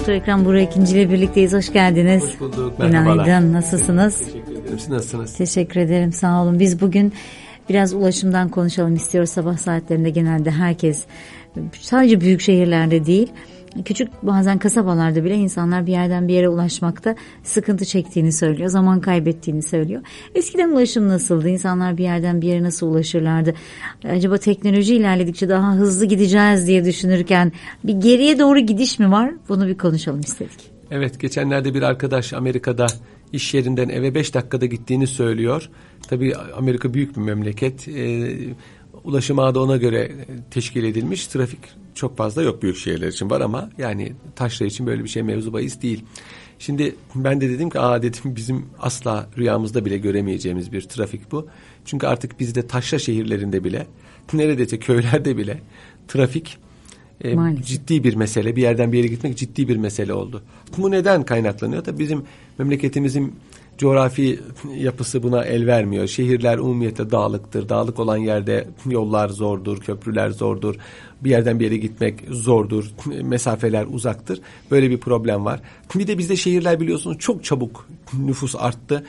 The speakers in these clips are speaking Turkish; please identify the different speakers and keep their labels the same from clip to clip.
Speaker 1: Doktor Ekrem Burak İkinci ile birlikteyiz. Hoş geldiniz.
Speaker 2: Hoş bulduk. Merhabalar.
Speaker 1: Günaydın. Nasılsınız?
Speaker 2: Teşekkür ederim. Siz nasılsınız?
Speaker 1: Teşekkür ederim. Sağ olun. Biz bugün biraz ulaşımdan konuşalım istiyoruz. Sabah saatlerinde genelde herkes, sadece büyük şehirlerde değil, küçük bazen kasabalarda bile insanlar bir yerden bir yere ulaşmakta sıkıntı çektiğini söylüyor. Zaman kaybettiğini söylüyor. Eskiden ulaşım nasıldı? İnsanlar bir yerden bir yere nasıl ulaşırlardı? Acaba teknoloji ilerledikçe daha hızlı gideceğiz diye düşünürken bir geriye doğru gidiş mi var? Bunu bir konuşalım istedik.
Speaker 2: Evet, geçenlerde bir arkadaş Amerika'da iş yerinden eve 5 dakikada gittiğini söylüyor. Tabii Amerika büyük bir memleket. Ulaşım ağı da ona göre teşkil edilmiş. Trafik çok fazla yok, büyük şehirler için var ama yani taşra için böyle bir şey mevzu bahis değil. Şimdi ben de dedim ki dedim bizim asla rüyamızda bile göremeyeceğimiz bir trafik bu. Çünkü artık bizde taşra şehirlerinde bile, neredeyse köylerde bile trafik ciddi bir mesele. Bir yerden bir yere gitmek ciddi bir mesele oldu. Bu neden kaynaklanıyor? Tabii bizim memleketimizin coğrafi yapısı buna el vermiyor. Şehirler umumiyetle dağlıktır. Dağlık olan yerde yollar zordur, köprüler zordur. Bir yerden bir yere gitmek zordur. Mesafeler uzaktır. Böyle bir problem var. Bir de bizde şehirler biliyorsunuz çok çabuk nüfus arttı.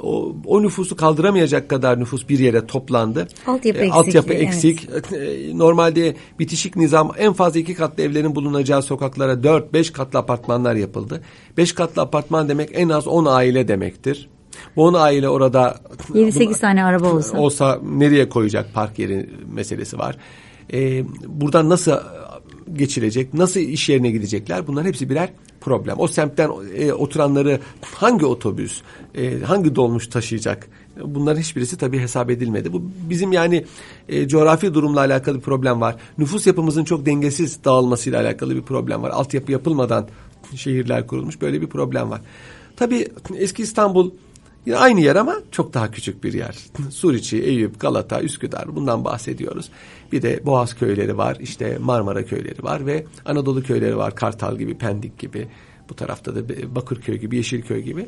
Speaker 2: O nüfusu kaldıramayacak kadar nüfus bir yere toplandı.
Speaker 1: Altyapı
Speaker 2: eksik. Evet. Normalde bitişik nizam en fazla 2 katlı evlerin bulunacağı sokaklara 4-5 katlı apartmanlar yapıldı. 5 katlı apartman demek en az 10 aile demektir. Bu 10 aile orada
Speaker 1: 7-8 tane araba
Speaker 2: olsa nereye koyacak park yeri meselesi var. Buradan nasıl geçilecek, nasıl iş yerine gidecekler, bunların hepsi birer problem. O semtten oturanları hangi otobüs, hangi dolmuş taşıyacak, bunların hiçbirisi tabii hesap edilmedi. Bu bizim yani coğrafi durumla alakalı bir problem var. Nüfus yapımızın çok dengesiz dağılmasıyla alakalı bir problem var. Altyapı yapılmadan şehirler kurulmuş, böyle bir problem var. Tabii eski İstanbul yine aynı yer ama çok daha küçük bir yer. Suriçi, Eyüp, Galata, Üsküdar, bundan bahsediyoruz. Bir de Boğaz köyleri var, işte Marmara köyleri var ve Anadolu köyleri var. Kartal gibi, Pendik gibi. Bu tarafta da Bakırköy gibi, Yeşilköy gibi.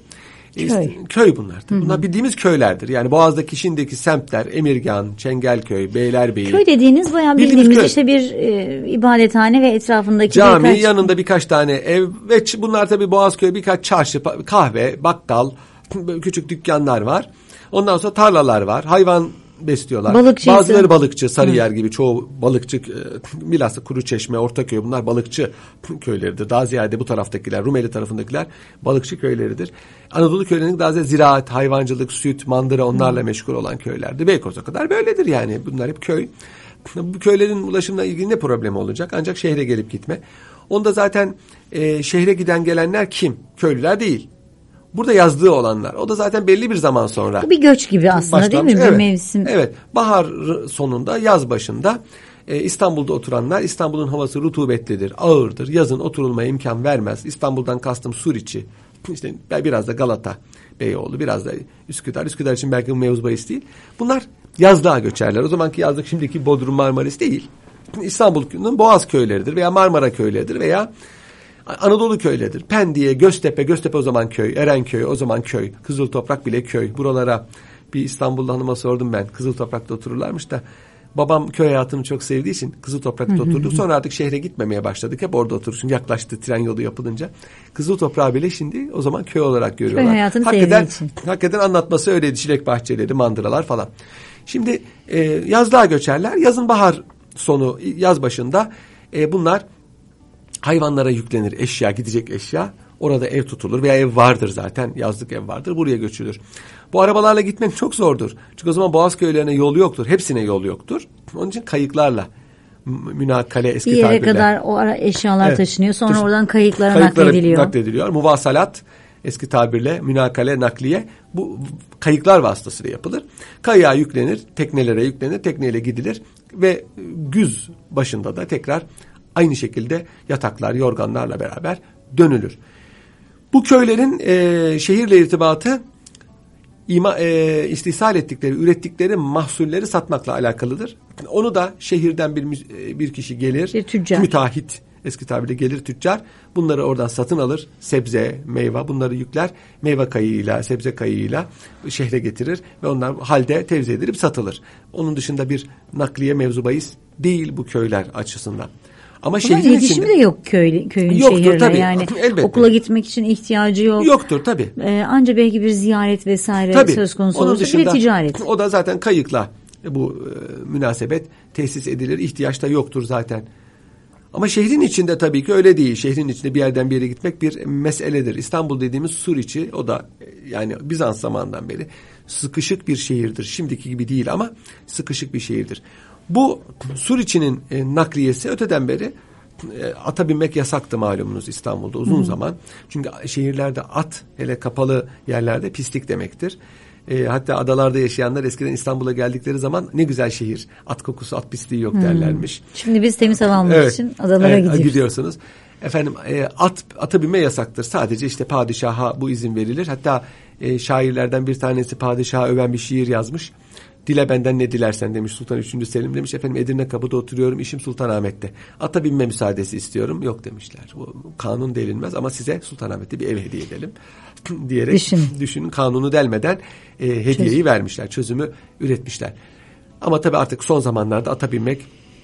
Speaker 2: Köy bunlar. Bunlar bildiğimiz köylerdir. Yani Boğaz'daki şimdiki semtler, Emirgan, Çengelköy, Beylerbeyi.
Speaker 1: Kahve dediğiniz bayağı bildiğimiz işte bir ibadethane ve etrafındaki
Speaker 2: cami, yanında birkaç tane ev ve bunlar tabii Boğazköy birkaç çarşı, kahve, bakkal, küçük dükkanlar var. Ondan sonra tarlalar var. Hayvan besliyorlar.
Speaker 1: Balıkçı.
Speaker 2: Bazıları balıkçı. Sarıyer gibi çoğu balıkçı. Bilhassa Kuruçeşme, Ortaköy, bunlar balıkçı köyleridir. Daha ziyade bu taraftakiler, Rumeli tarafındakiler balıkçı köyleridir. Anadolu köylerinin daha ziyade ziraat, hayvancılık, süt, mandıra, onlarla meşgul olan köylerdir. Beykoz'a kadar böyledir yani. Bunlar hep köy. Bu köylerin ulaşımla ilgili ne problemi olacak? Ancak şehre gelip gitme. Onda zaten şehre giden gelenler kim? Köylüler değil. Burada yazdığı olanlar. O da zaten belli bir zaman sonra.
Speaker 1: Bu bir göç gibi aslında başlamış, değil mi? Bir mevsim.
Speaker 2: Evet. Bahar sonunda, yaz başında İstanbul'da oturanlar, İstanbul'un havası rutubetlidir, ağırdır. Yazın oturulmaya imkan vermez. İstanbul'dan kastım Suriçi, işte biraz da Galata, Beyoğlu, biraz da Üsküdar. Üsküdar için belki bu mevzu bahis değil. Bunlar yazlığa göçerler. O zamanki yazlık şimdiki Bodrum, Marmaris değil. İstanbul'un Boğaz köyleridir veya Marmara köyleridir veya Anadolu köyleridir. Pendik'e, Göztepe o zaman köy, Erenköy o zaman köy, Kızıltoprak bile köy. Buralara bir İstanbullu hanıma sordum ben. Kızıltoprak'ta otururlarmış da babam köy hayatını çok sevdiği için Kızıltoprak'ta oturduk. Sonra artık şehre gitmemeye başladık. Hep orada oturursun. Yaklaştı tren yolu yapılınca. Kızıltoprak bile şimdi o zaman köy olarak görüyorlar.
Speaker 1: Köy hayatını sevdiği için.
Speaker 2: Hakikaten anlatması öyleydi. Çilek bahçeleri, mandıralar falan. Şimdi yazlığa göçerler. Yazın bahar sonu, yaz başında bunlar hayvanlara yüklenir eşya, gidecek eşya. Orada ev tutulur veya ev vardır zaten. Yazlık ev vardır. Buraya göçülür. Bu arabalarla gitmek çok zordur. Çünkü o zaman Boğaz köylerine yol yoktur. Hepsine yol yoktur. Onun için kayıklarla, münakale eski tabirle.
Speaker 1: Bir yere kadar o eşyalar taşınıyor. Sonra oradan kayıklara naklediliyor.
Speaker 2: Muvasalat, eski tabirle münakale, nakliye. Bu kayıklar vasıtasıyla yapılır. Kayığa yüklenir, teknelere yüklenir. Tekneyle gidilir ve güz başında da tekrar aynı şekilde yataklar, yorganlarla beraber dönülür. Bu köylerin şehirle irtibatı istihsal ettikleri, ürettikleri mahsulleri satmakla alakalıdır. Onu da şehirden bir kişi gelir,
Speaker 1: bir tüccar,
Speaker 2: müteahhit, eski tabirle gelir tüccar. Bunları oradan satın alır. Sebze, meyve bunları yükler. Meyve kayığıyla, sebze kayığıyla şehre getirir ve onlar halde tevzi edilip satılır. Onun dışında bir nakliye mevzu bahis değil bu köyler açısından. Ama
Speaker 1: şehrin iletişimi de yok köyün şehirle.
Speaker 2: Tabii.
Speaker 1: Yani
Speaker 2: Elbette.
Speaker 1: okula gitmek için ihtiyacı yok.
Speaker 2: Yoktur tabii.
Speaker 1: Ancak belki bir ziyaret vesaire
Speaker 2: tabii.
Speaker 1: söz konusu
Speaker 2: Onun
Speaker 1: olursa
Speaker 2: dışında,
Speaker 1: bir ticaret.
Speaker 2: O da zaten kayıkla bu münasebet tesis edilir. İhtiyaç da yoktur zaten. Ama şehrin içinde tabii ki öyle değil. Şehrin içinde bir yerden bir yere gitmek bir meseledir. İstanbul dediğimiz Suriçi, o da yani Bizans zamanından beri sıkışık bir şehirdir. Şimdiki gibi değil ama sıkışık bir şehirdir. Bu Suriçi'nin nakliyesi öteden beri ata binmek yasaktı malumunuz İstanbul'da uzun zaman. Çünkü şehirlerde at, hele kapalı yerlerde, pislik demektir. Hatta adalarda yaşayanlar eskiden İstanbul'a geldikleri zaman ne güzel şehir, at kokusu, at pisliği yok derlermiş.
Speaker 1: Şimdi biz temiz hava almak için adalara
Speaker 2: gidiyorsunuz. Efendim ata binme yasaktır. Sadece işte padişaha bu izin verilir. Hatta şairlerden bir tanesi padişaha öven bir şiir yazmış. Dile benden ne dilersen demiş Sultan 3. Selim, demiş efendim Edirne Kapı'da oturuyorum, işim Sultanahmet'te. Ata binme müsaadesi istiyorum. Yok demişler. Bu kanun delinmez ama size Sultanahmet'te bir ev hediye edelim diyerek düşünün kanunu delmeden hediyeyi vermişler. Çözümü üretmişler. Ama tabii artık son zamanlarda ata binmek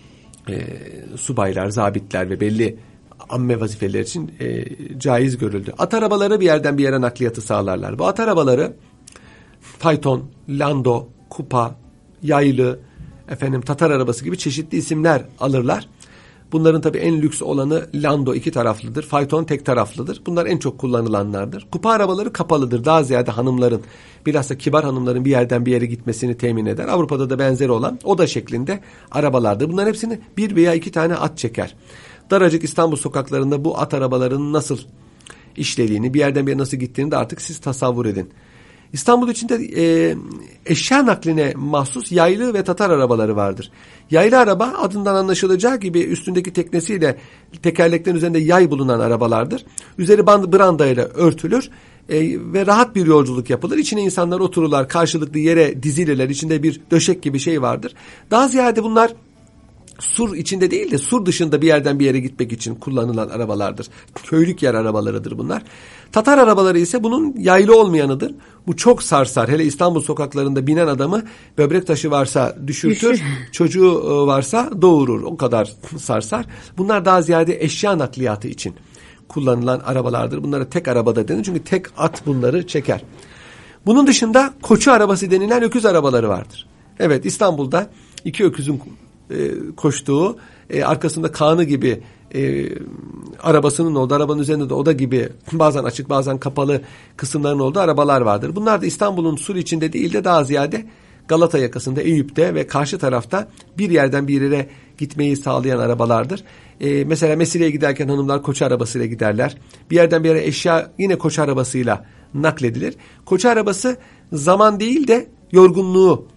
Speaker 2: subaylar, zabitler ve belli amme vazifeler için caiz görüldü. At arabaları bir yerden bir yere nakliyatı sağlarlar. Bu at arabaları fayton, lando, kupa, yaylı, Tatar arabası gibi çeşitli isimler alırlar. Bunların tabii en lüks olanı lando, 2 taraflıdır. Fayton tek taraflıdır. Bunlar en çok kullanılanlardır. Kupa arabaları kapalıdır. Daha ziyade hanımların, bilhassa kibar hanımların bir yerden bir yere gitmesini temin eder. Avrupa'da da benzeri olan oda şeklinde arabalardır. Bunların hepsini 1 veya 2 tane at çeker. Daracık İstanbul sokaklarında bu at arabalarının nasıl işlediğini, bir yerden bir yere nasıl gittiğini de artık siz tasavvur edin. İstanbul içinde eşya nakline mahsus yaylı ve Tatar arabaları vardır. Yaylı araba adından anlaşılacağı gibi üstündeki teknesiyle tekerleklerin üzerinde yay bulunan arabalardır. Üzeri brandayla örtülür ve rahat bir yolculuk yapılır. İçine insanlar otururlar, karşılıklı yere dizilirler. İçinde bir döşek gibi şey vardır. Daha ziyade bunlar sur içinde değil de sur dışında bir yerden bir yere gitmek için kullanılan arabalardır. Köylük yer arabalarıdır bunlar. Tatar arabaları ise bunun yaylı olmayanıdır. Bu çok sarsar. Hele İstanbul sokaklarında binen adamı böbrek taşı varsa düşürtür, çocuğu varsa doğurur. O kadar sarsar. Bunlar daha ziyade eşya nakliyatı için kullanılan arabalardır. Bunlara tek arabada denir çünkü tek at bunları çeker. Bunun dışında koçu arabası denilen öküz arabaları vardır. Evet, İstanbul'da 2 öküzün koştuğu, arkasında Kaan'ı gibi arabasının olduğu, arabanın üzerinde de oda gibi bazen açık bazen kapalı kısımların olduğu arabalar vardır. Bunlar da İstanbul'un sur içinde değil de daha ziyade Galata yakasında, Eyüp'te ve karşı tarafta bir yerden bir yere gitmeyi sağlayan arabalardır. Mesela Mesire'ye giderken hanımlar koçu arabasıyla giderler. Bir yerden bir yere eşya yine koçu arabasıyla nakledilir. Koçu arabası zaman değil de yorgunluğu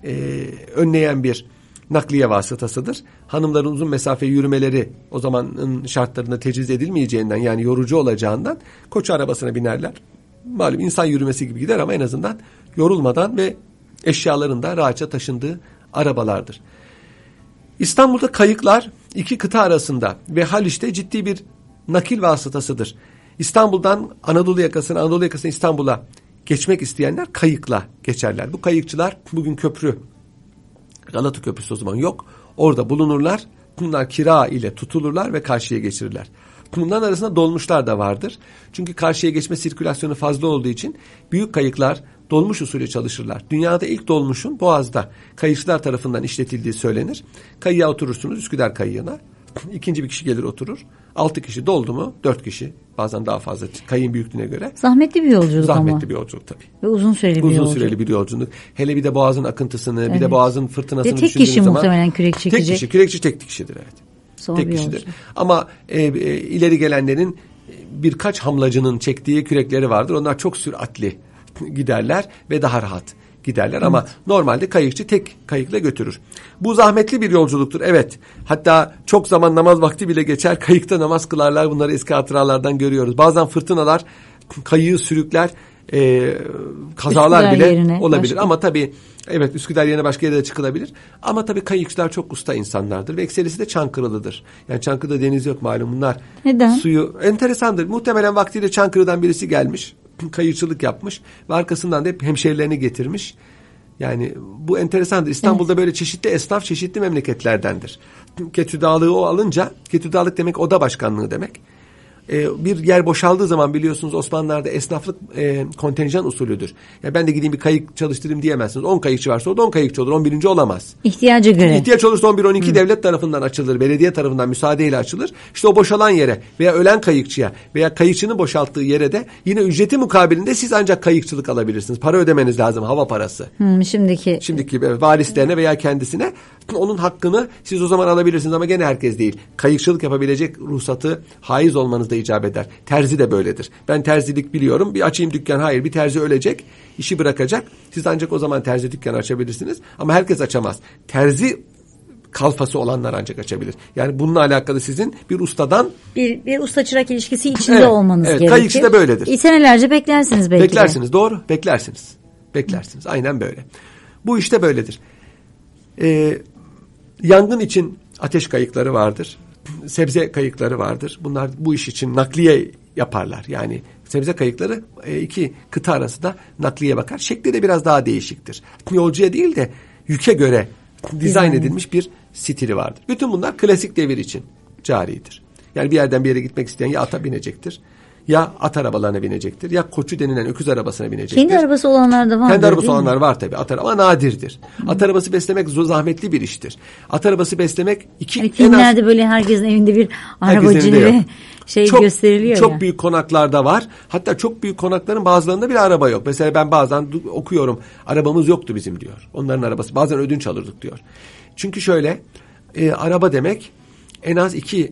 Speaker 2: önleyen bir nakliye vasıtasıdır. Hanımların uzun mesafe yürümeleri o zamanın şartlarında tecviz edilmeyeceğinden, yani yorucu olacağından koçu arabasına binerler. Malum insan yürümesi gibi gider ama en azından yorulmadan ve eşyaların da rahatça taşındığı arabalardır. İstanbul'da kayıklar 2 kıta arasında ve Haliç'te ciddi bir nakil vasıtasıdır. İstanbul'dan Anadolu yakasına İstanbul'a geçmek isteyenler kayıkla geçerler. Bu kayıkçılar bugün köprü, Galata Köprüsü o zaman yok. Orada bulunurlar. Bunlar kira ile tutulurlar ve karşıya geçirirler. Bunların arasında dolmuşlar da vardır. Çünkü karşıya geçme sirkülasyonu fazla olduğu için büyük kayıklar dolmuş usulü çalışırlar. Dünyada ilk dolmuşun Boğaz'da kayıkçılar tarafından işletildiği söylenir. Kayığa oturursunuz, Üsküdar kayığına. İkinci bir kişi gelir oturur. 6 kişi doldu mu 4 kişi. Bazen daha fazla kayığın büyüklüğüne göre.
Speaker 1: Zahmetli bir yolculuk ama.
Speaker 2: Zahmetli bir yolculuk tabii.
Speaker 1: Ve uzun süreli bir yolculuk.
Speaker 2: Hele bir de Boğaz'ın akıntısını, bir de Boğaz'ın fırtınasını
Speaker 1: düşündüğünüz zaman. Tek kişi muhtemelen kürek çekecek.
Speaker 2: Kürekçi tek kişidir evet.
Speaker 1: Zor
Speaker 2: tek kişidir. Ama ileri gelenlerin birkaç hamlacının çektiği kürekleri vardır. Onlar çok süratli giderler ve daha rahat giderler. Evet. Ama normalde kayıkçı tek kayıkla götürür. Bu zahmetli bir yolculuktur. Evet. Hatta çok zaman namaz vakti bile geçer. Kayıkta namaz kılarlar. Bunları eski hatıralardan görüyoruz. Bazen fırtınalar kayığı sürükler. Kazalar
Speaker 1: Üsküdar
Speaker 2: bile olabilir.
Speaker 1: Başka.
Speaker 2: Ama tabii evet, Üsküdar yerine başka yere de çıkılabilir. Ama tabii kayıkçılar çok usta insanlardır. Ve ekserisi de Çankırılıdır. Yani Çankırı'da deniz yok malum bunlar.
Speaker 1: Neden?
Speaker 2: Suyu enteresandır. Muhtemelen vaktiyle Çankırı'dan birisi gelmiş. Kayıkçılık yapmış. Ve arkasından da hep hemşerilerini getirmiş. Yani bu enteresandır. İstanbul'da böyle çeşitli esnaf, çeşitli memleketlerdendir. Ketü Dağlığı o alınca, Ketü Dağlık demek oda başkanlığı demek. Bir yer boşaldığı zaman biliyorsunuz Osmanlılar'da esnaflık kontenjan usulüdür. Yani ben de gideyim bir kayık çalıştırayım diyemezsiniz. 10 kayıkçı varsa o da 10 kayıkçı olur. 11. olamaz.
Speaker 1: İhtiyaca göre.
Speaker 2: İhtiyaç olursa 11-12 devlet tarafından açılır. Belediye tarafından müsaadeyle açılır. İşte o boşalan yere veya ölen kayıkçıya veya kayıkçının boşalttığı yere de yine ücreti mukabilinde siz ancak kayıkçılık alabilirsiniz. Para ödemeniz lazım. Hava parası. Şimdiki varislerine veya kendisine onun hakkını siz o zaman alabilirsiniz ama gene herkes değil. Kayıkçılık yapabilecek ruhsatı haiz olmanız da icap eder. Terzi de böyledir. Ben terzilik biliyorum. Bir açayım dükkan. Hayır, bir terzi ölecek. İşi bırakacak. Siz ancak o zaman terzi dükkanı açabilirsiniz. Ama herkes açamaz. Terzi kalfası olanlar ancak açabilir. Yani bununla alakalı sizin bir ustadan
Speaker 1: bir usta çırak ilişkisi içinde olmanız gerekir.
Speaker 2: Kayıkçı da böyledir.
Speaker 1: Senelerce beklersiniz belki
Speaker 2: Beklersiniz. Doğru. Beklersiniz. Aynen böyle. Bu işte böyledir. Yangın için ateş kayıkları vardır. Sebze kayıkları vardır. Bunlar bu iş için nakliye yaparlar. Yani sebze kayıkları iki kıta arasında nakliye bakar. Şekli de biraz daha değişiktir. Yolcuya değil de yüke göre dizayn edilmiş bir stili vardır. Bütün bunlar klasik devir için caridir. Yani bir yerden bir yere gitmek isteyen ya ata binecektir, ya at arabalarına binecektir, ya koçu denilen öküz arabasına binecektir.
Speaker 1: Kendi arabası olanlar da var.
Speaker 2: Kendi arabası olanlar var tabii. At araba nadirdir. At arabası beslemek zahmetli bir iştir. At arabası beslemek
Speaker 1: filmlerde böyle herkesin evinde bir arabacı ve gösteriliyor.
Speaker 2: Çok büyük konaklarda var. Hatta çok büyük konakların bazılarında bile araba yok. Mesela ben bazen okuyorum. Arabamız yoktu bizim diyor. Onların arabası. Bazen ödünç alırdık diyor. Çünkü şöyle araba demek en az 2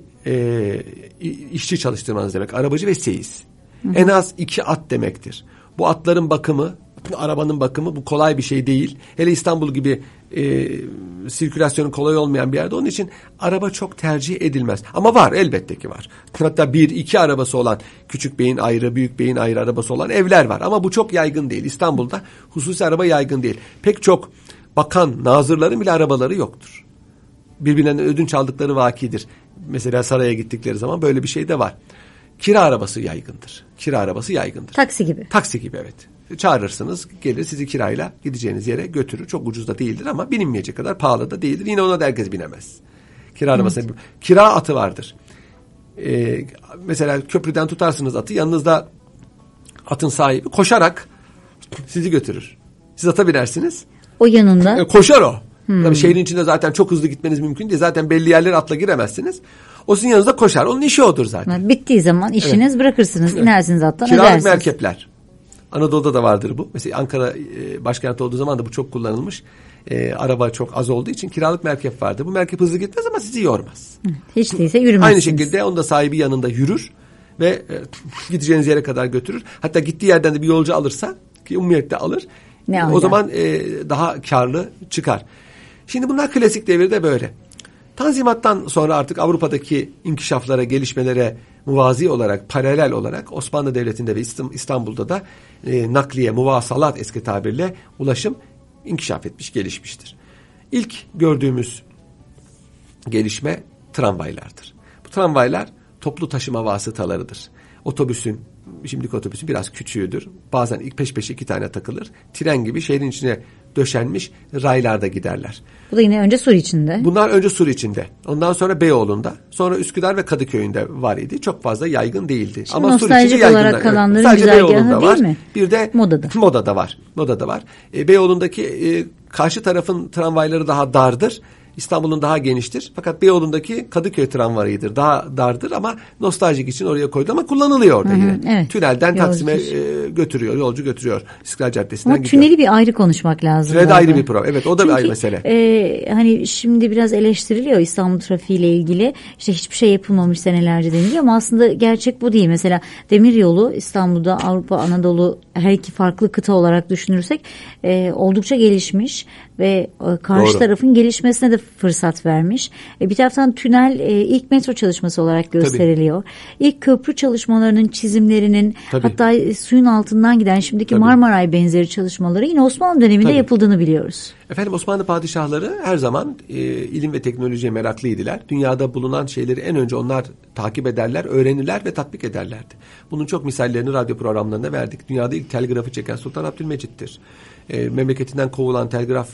Speaker 2: işçi çalıştırmanız demek. Arabacı ve seyis. En az 2 at demektir. Bu atların bakımı, arabanın bakımı bu kolay bir şey değil. Hele İstanbul gibi sirkülasyonu kolay olmayan bir yerde. Onun için araba çok tercih edilmez. Ama var, elbette ki var. Hatta 1-2 arabası olan, küçük beyin ayrı, büyük beyin ayrı arabası olan evler var. Ama bu çok yaygın değil. İstanbul'da hususi araba yaygın değil. Pek çok bakan, nazırların bile arabaları yoktur. Birbirinden ödünç aldıkları vakidir. Mesela saraya gittikleri zaman böyle bir şey de var. Kira arabası yaygındır. Taksi gibi evet. Çağırırsınız, gelir sizi kirayla gideceğiniz yere götürür. Çok ucuz da değildir ama bilinmeyecek kadar pahalı da değildir. Yine ona da herkes binemez. Kira arabasına. Kira atı vardır. Mesela köprüden tutarsınız atı, yanınızda atın sahibi koşarak sizi götürür. Siz ata binersiniz.
Speaker 1: O yanında.
Speaker 2: Koşar o. Tabii şehrin içinde zaten çok hızlı gitmeniz mümkün değil. Zaten belli yerlere atla giremezsiniz. O sizin yanınızda koşar. Onun işi odur zaten.
Speaker 1: Bittiği zaman işiniz bırakırsınız. İnersiniz attan,
Speaker 2: kiralık
Speaker 1: ödersiniz.
Speaker 2: merkepler. Anadolu'da da vardır bu. Mesela Ankara başkent olduğu zaman da bu çok kullanılmış. Araba çok az olduğu için kiralık merkep vardır. Bu merkep hızlı gitmez ama sizi yormaz.
Speaker 1: Hiç değilse yürümezsiniz.
Speaker 2: Aynı şekilde onun da sahibi yanında yürür ve gideceğiniz yere kadar götürür. Hatta gittiği yerden de bir yolcu alırsa, ki umumiyette alır, o zaman daha karlı çıkar. Şimdi bunlar klasik devirde böyle. Tanzimattan sonra artık Avrupa'daki inkişaflara, gelişmelere muvazi olarak, paralel olarak Osmanlı Devleti'nde ve İstanbul'da da nakliye, muvasalat eski tabirle ulaşım inkişaf etmiş, gelişmiştir. İlk gördüğümüz gelişme tramvaylardır. Bu tramvaylar toplu taşıma vasıtalarıdır. Şimdiki otobüsün biraz küçüğüdür. Bazen ilk peş peşe 2 tane takılır. Tren gibi şehrin içine döşenmiş raylarda giderler.
Speaker 1: Bu da yine önce Sur içinde.
Speaker 2: Bunlar önce Sur içinde. Ondan sonra Beyoğlu'nda. Sonra Üsküdar ve Kadıköy'ünde var idi. Çok fazla yaygın değildi.
Speaker 1: Şimdi ama Sur içinde yaygın. Olarak kalanların sadece Beyoğlu'nda var. Mi?
Speaker 2: Bir de Moda'da var. Beyoğlu'ndaki karşı tarafın tramvayları daha dardır. İstanbul'un daha geniştir. Fakat Beyoğlu'ndaki Kadıköy tramvayıdır. Daha dardır ama nostaljik için oraya koydu ama kullanılıyor orada yine. Evet. Tünelden Taksim'e götürüyor, yolcu götürüyor. İstiklal Caddesi'nden gidiyor.
Speaker 1: Tüneli bir ayrı konuşmak lazım.
Speaker 2: Tünel de ayrı bir problem. Evet, o da bir ayrı mesele.
Speaker 1: Hani şimdi biraz eleştiriliyor İstanbul trafiğiyle ilgili. İşte hiçbir şey yapılmamış senelerce deniliyor ama aslında gerçek bu değil. Mesela demiryolu İstanbul'da Avrupa, Anadolu her iki farklı kıta olarak düşünürsek oldukça gelişmiş ve karşı tarafın gelişmesine de fırsat vermiş. Bir taraftan tünel ilk metro çalışması olarak gösteriliyor. Tabii. İlk köprü çalışmalarının çizimlerinin hatta suyun altından giden şimdiki Marmaray benzeri çalışmaları yine Osmanlı döneminde yapıldığını biliyoruz.
Speaker 2: Efendim, Osmanlı padişahları her zaman ilim ve teknolojiye meraklıydılar. Dünyada bulunan şeyleri en önce onlar takip ederler, öğrenirler ve tatbik ederlerdi. Bunun çok misallerini radyo programlarında verdik. Dünyada ilk telgrafı çeken Sultan Abdülmecit'tir. Memleketinden kovulan telgraf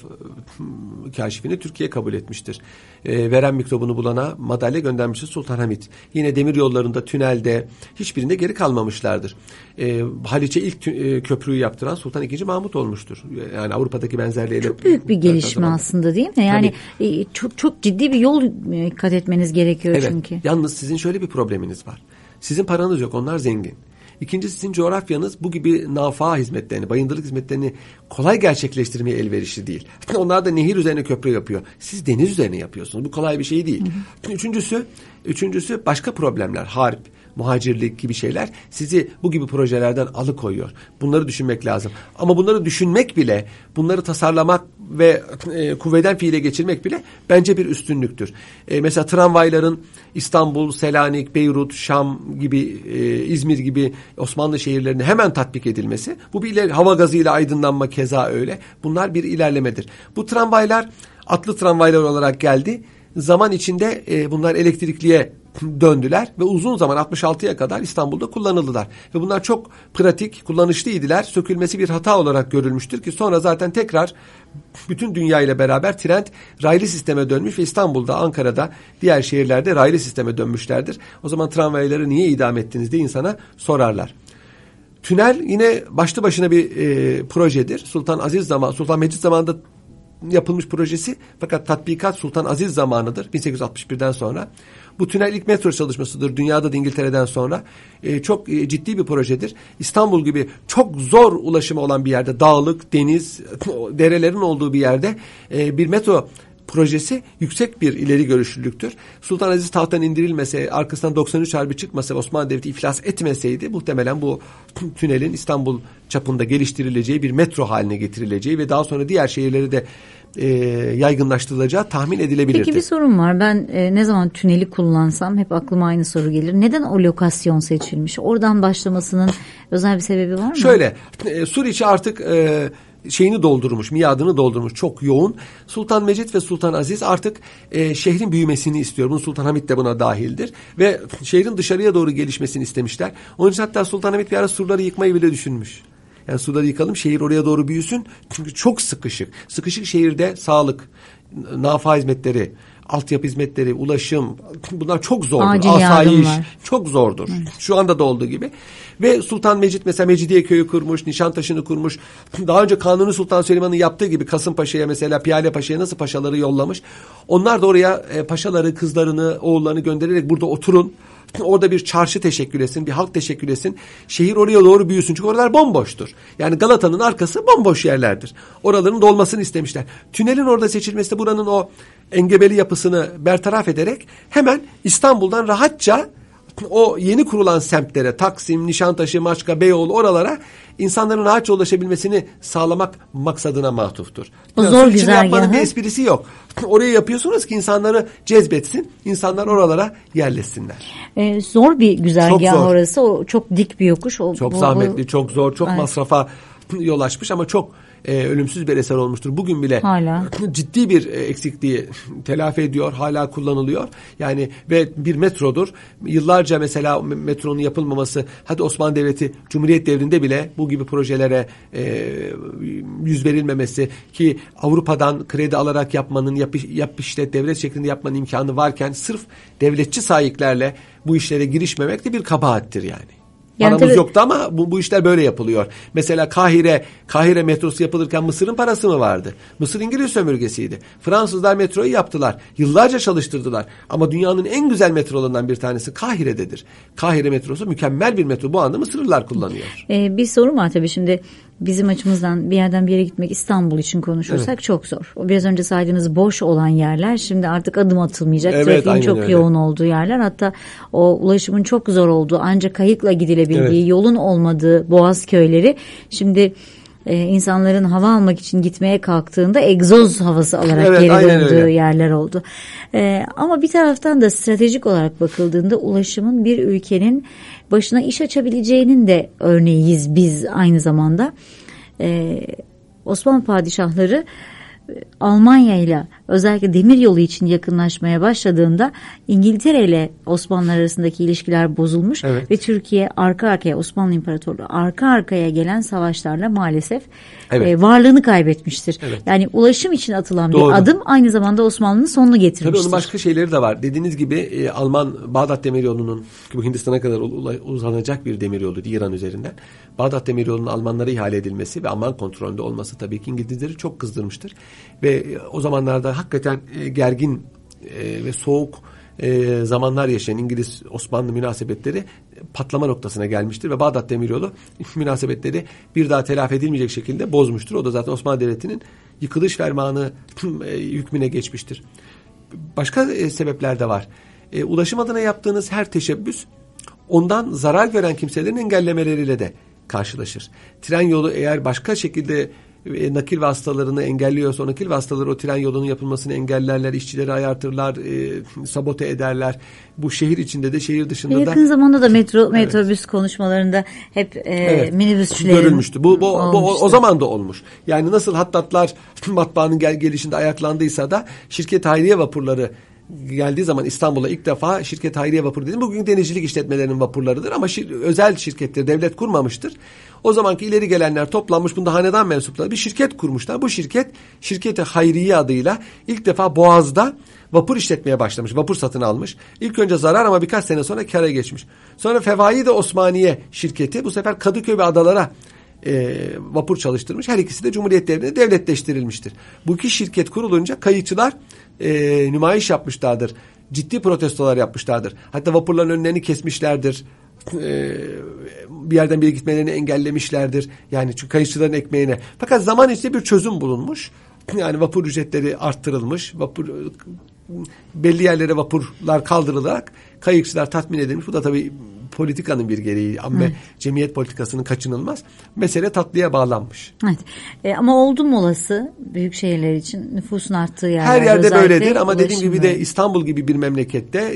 Speaker 2: kaşifini Türkiye kabul etmiştir. Verem mikrobunu bulana madalya göndermiştir Sultan Hamit. Yine demir yollarında, tünelde hiçbirinde geri kalmamışlardır. Haliç'e ilk köprüyü yaptıran Sultan II. Mahmut olmuştur. Yani Avrupa'daki benzerliğiyle.
Speaker 1: Çok büyük bir gelişme aslında, değil mi? Yani çok ciddi bir yol kat etmeniz gerekiyor,
Speaker 2: evet,
Speaker 1: çünkü.
Speaker 2: Yalnız sizin şöyle bir probleminiz var. Sizin paranız yok, onlar zengin. İkincisi, sizin coğrafyanız bu gibi nafaha hizmetlerini, bayındırlık hizmetlerini kolay gerçekleştirmeye elverişli değil. Onlar da nehir üzerine köprü yapıyor. Siz deniz üzerine yapıyorsunuz. Bu kolay bir şey değil. Hı hı. Üçüncüsü başka problemler. Harp, muhacirlik gibi şeyler sizi bu gibi projelerden alıkoyuyor. Bunları düşünmek lazım. Ama bunları düşünmek bile, bunları tasarlamak ve kuvveden fiile geçirmek bile bence bir üstünlüktür. Mesela tramvayların İstanbul, Selanik, Beyrut, Şam gibi, İzmir gibi Osmanlı şehirlerine hemen tatbik edilmesi, bu bir hava gazıyla aydınlanma keza öyle. Bunlar bir ilerlemedir. Bu tramvaylar atlı tramvaylar olarak geldi. Zaman içinde bunlar elektrikliye döndüler ve uzun zaman 66'ya kadar İstanbul'da kullanıldılar. Ve bunlar çok pratik, kullanışlıydılar. Sökülmesi bir hata olarak görülmüştür ki sonra zaten tekrar bütün dünya ile beraber trend raylı sisteme dönmüş ve İstanbul'da, Ankara'da, diğer şehirlerde raylı sisteme dönmüşlerdir. O zaman tramvayları niye idam ettiniz diye insana sorarlar. Tünel yine başlı başına bir projedir. Sultan Mecid zamanında yapılmış projesi, fakat tatbikat Sultan Aziz zamanıdır, 1861'den sonra. Bu tünel ilk metro çalışmasıdır dünyada da, İngiltere'den sonra. Çok ciddi bir projedir. İstanbul gibi çok zor ulaşımı olan bir yerde, dağlık, deniz, derelerin olduğu bir yerde bir metro projesi yüksek bir ileri görüşlülüktür. Sultan Aziz tahttan indirilmese, arkasından 93 Harbi çıkmasa, Osmanlı Devleti iflas etmeseydi muhtemelen bu tünelin İstanbul çapında geliştirileceği, bir metro haline getirileceği ve daha sonra diğer şehirleri de yaygınlaştırılacağı tahmin edilebilirdi.
Speaker 1: Peki bir sorun var. Ben ne zaman tüneli kullansam hep aklıma aynı soru gelir. Neden o lokasyon seçilmiş? Oradan başlamasının özel bir sebebi var mı?
Speaker 2: Şöyle, Suriçi artık şeyini doldurmuş, miadını doldurmuş, çok yoğun. Sultan Mecid ve Sultan Aziz artık şehrin büyümesini istiyor. Bunu Sultan Hamid de buna dahildir. Ve şehrin dışarıya doğru gelişmesini istemişler. Onun için hatta Sultan Hamid bir ara surları yıkmayı bile düşünmüş. Yani surları yıkalım, şehir oraya doğru büyüsün. Çünkü çok sıkışık. Sıkışık şehirde sağlık, nafa hizmetleri, altyapı hizmetleri, ulaşım, bunlar çok zordur.
Speaker 1: Acil
Speaker 2: asayiş
Speaker 1: yardımlar
Speaker 2: çok zordur.
Speaker 1: Evet.
Speaker 2: Şu anda da olduğu gibi. Ve Sultan Mecid mesela Mecidiyeköy'ü kurmuş, Nişantaşı'nı kurmuş. Daha önce Kanuni Sultan Süleyman'ın yaptığı gibi Kasımpaşa'ya mesela, Piyale Paşa'ya nasıl paşaları yollamış. Onlar da oraya paşaları, kızlarını, oğullarını göndererek burada oturun. Orada bir çarşı teşekkür etsin, bir halk teşekkür etsin. Şehir oraya doğru büyüsün. Çünkü oralar bomboştur. Yani Galata'nın arkası bomboş yerlerdir. Oraların dolmasını istemişler. Tünelin orada seçilmesi de buranın o engebeli yapısını bertaraf ederek hemen İstanbul'dan rahatça o yeni kurulan semtlere, Taksim, Nişantaşı, Maçka, Beyoğlu, oralara insanların rahatça ulaşabilmesini sağlamak maksadına matuftur.
Speaker 1: O zor güzergahı.
Speaker 2: Yapmanın bir esprisi yok. Oraya yapıyorsunuz ki insanları cezbetsin, insanlar oralara yerleşsinler.
Speaker 1: Zor bir güzergah orası. O çok dik bir yokuş.
Speaker 2: Çok zahmetli, çok zor, çok masrafa yol açmış ama çok ölümsüz bir eser olmuştur. Bugün bile hala ciddi bir eksikliği telafi ediyor. Hala kullanılıyor. Yani ve bir metrodur. Yıllarca mesela metronun yapılmaması, hadi Osmanlı Devleti Cumhuriyet devrinde bile bu gibi projelere yüz verilmemesi, ki Avrupa'dan kredi alarak yapmanın, yap işlet devlet şeklinde yapmanın imkanı varken sırf devletçi sahiplerle bu işlere girişmemek de bir kabahattir yani. Paramız yoktu ama bu işler böyle yapılıyor. Mesela Kahire metrosu yapılırken Mısır'ın parası mı vardı? Mısır İngiliz sömürgesiydi. Fransızlar metroyu yaptılar. Yıllarca çalıştırdılar. Ama dünyanın en güzel metrolarından bir tanesi Kahire'dedir. Kahire metrosu mükemmel bir metro. Bu anda Mısırlılar kullanıyor.
Speaker 1: Bir sorun var tabii şimdi. Bizim açımızdan bir yerden bir yere gitmek, İstanbul için konuşursak çok zor. O biraz önce saydığımız boş olan yerler şimdi artık adım atılmayacak. Trafiğin çok yoğun olduğu yerler. Hatta o ulaşımın çok zor olduğu, ancak kayıkla gidilebildiği, yolun olmadığı Boğaz köyleri şimdi insanların hava almak için gitmeye kalktığında egzoz havası alarak geri döndüğü yerler oldu. Ama bir taraftan da stratejik olarak bakıldığında ulaşımın bir ülkenin başına iş açabileceğinin de örneğiyiz biz aynı zamanda. Osmanlı padişahları Almanya ile özellikle demiryolu için yakınlaşmaya başladığında İngiltere ile Osmanlılar arasındaki ilişkiler bozulmuş ve Türkiye arka arkaya, Osmanlı İmparatorluğu arka arkaya gelen savaşlarla maalesef varlığını kaybetmiştir. Evet. Yani ulaşım için atılan bir adım aynı zamanda Osmanlı'nın sonunu getirmiştir.
Speaker 2: Tabii onun başka şeyleri de var. Dediğiniz gibi Alman Bağdat Demiryolu'nun bu Hindistan'a kadar uzanacak bir demiryolu İran üzerinden. Bağdat Demiryolu'nun Almanlara ihale edilmesi ve Alman kontrolünde olması tabii ki İngilizleri çok kızdırmıştır. Ve o zamanlarda hakikaten gergin ve soğuk zamanlar yaşayan İngiliz-Osmanlı münasebetleri patlama noktasına gelmiştir ve Bağdat Demiryolu münasebetleri bir daha telafi edilmeyecek şekilde bozmuştur. O da zaten Osmanlı Devleti'nin yıkılış fermanı hükmüne geçmiştir. Başka sebepler de var. Ulaşım adına yaptığınız her teşebbüs ondan zarar gören kimselerin engellemeleriyle de karşılaşır. Tren yolu eğer başka şekilde nakil vasıtalarını engelliyorsa o nakil vasıtaları o tren yolunun yapılmasını engellerler, işçileri ayartırlar, sabote ederler. Bu şehir içinde de şehir dışında da.
Speaker 1: Yakın zamanda da metrobüs konuşmalarında hep minibüsçülerin
Speaker 2: görülmüştü. Bu o zaman da olmuş. Yani nasıl hattatlar matbaanın gelişinde ayaklandıysa da şirket hayriye vapurları geldiği zaman İstanbul'a ilk defa şirket hayriye vapuru dedim. Bugün denizcilik işletmelerinin vapurlarıdır ama özel şirketleri devlet kurmamıştır. O zamanki ileri gelenler toplanmış, bunda hanedan mensupları bir şirket kurmuşlar. Bu şirketi hayriye adıyla ilk defa Boğaz'da vapur işletmeye başlamış. Vapur satın almış. İlk önce zarar ama birkaç sene sonra kâra geçmiş. Sonra Fevaid-i Osmaniye şirketi bu sefer Kadıköy ve adalara vapur çalıştırmış. Her ikisi de Cumhuriyet Devleti'nde devletleştirilmiştir. Bu iki şirket kurulunca kayıkçılar nümayiş yapmışlardır. Ciddi protestolar yapmışlardır. Hatta vapurların önlerini kesmişlerdir. Bir yerden bir yere gitmelerini engellemişlerdir. Yani çünkü kayıkçıların ekmeğine. Fakat zaman içinde bir çözüm bulunmuş. Yani vapur ücretleri arttırılmış. Belli yerlere vapurlar kaldırılarak kayıkçılar tatmin edilmiş. Bu da tabii politikanın bir gereği. Ama cemiyet politikasının kaçınılmaz. Mesele tatlıya bağlanmış.
Speaker 1: Evet. Ama oldu mu olası büyük şehirler için nüfusun arttığı yerlerde?
Speaker 2: Her yerde böyledir ama dediğim gibi de İstanbul gibi bir memlekette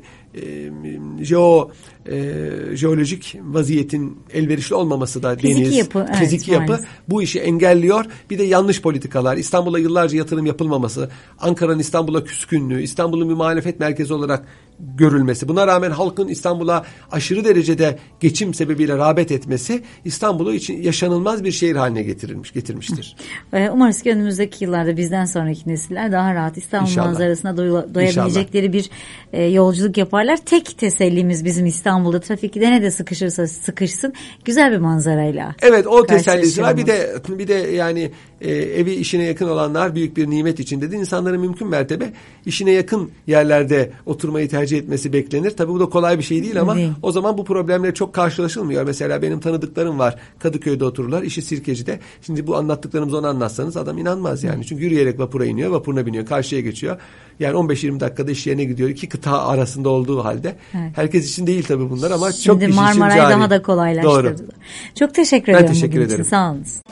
Speaker 2: jeolojik vaziyetin elverişli olmaması da fiziki yapı bu işi engelliyor. Bir de yanlış politikalar, İstanbul'a yıllarca yatırım yapılmaması, Ankara'nın İstanbul'a küskünlüğü, İstanbul'un bir muhalefet merkezi olarak görülmesi. Buna rağmen halkın İstanbul'a aşırı derecede geçim sebebiyle rağbet etmesi İstanbul'u için yaşanılmaz bir şehir haline getirmiştir.
Speaker 1: Umarız ki önümüzdeki yıllarda bizden sonraki nesiller daha rahat İstanbul manzarasına doyabilecekleri bir yolculuk yaparlar. Tek tesellimiz bizim İstanbul'da trafikte ne de sıkışırsa sıkışsın güzel bir manzarayla.
Speaker 2: Evet, o tesellisi var. Bir de yani evi işine yakın olanlar büyük bir nimet içindedir. İnsanların mümkün mertebe işine yakın yerlerde oturmayı tercih etmesi beklenir. Tabii bu da kolay bir şey değil ama o zaman bu problemle çok karşılaşılmıyor. Mesela benim tanıdıklarım var. Kadıköy'de otururlar. İşi Sirkeci'de. Şimdi bu anlattıklarımızı ona anlatsanız adam inanmaz yani. Çünkü yürüyerek vapura iniyor. Vapuruna biniyor. Karşıya geçiyor. Yani 15-20 dakikada iş yerine gidiyor. 2 kıta arasında olduğu halde. Evet. Herkes için değil tabii bunlar ama
Speaker 1: şimdi
Speaker 2: çok kişi için cari.
Speaker 1: Marmara'yı daha da kolaylaştırdılar. Doğru. Çok teşekkür ederim.
Speaker 2: Ben teşekkür ederim.
Speaker 1: Sağ olun.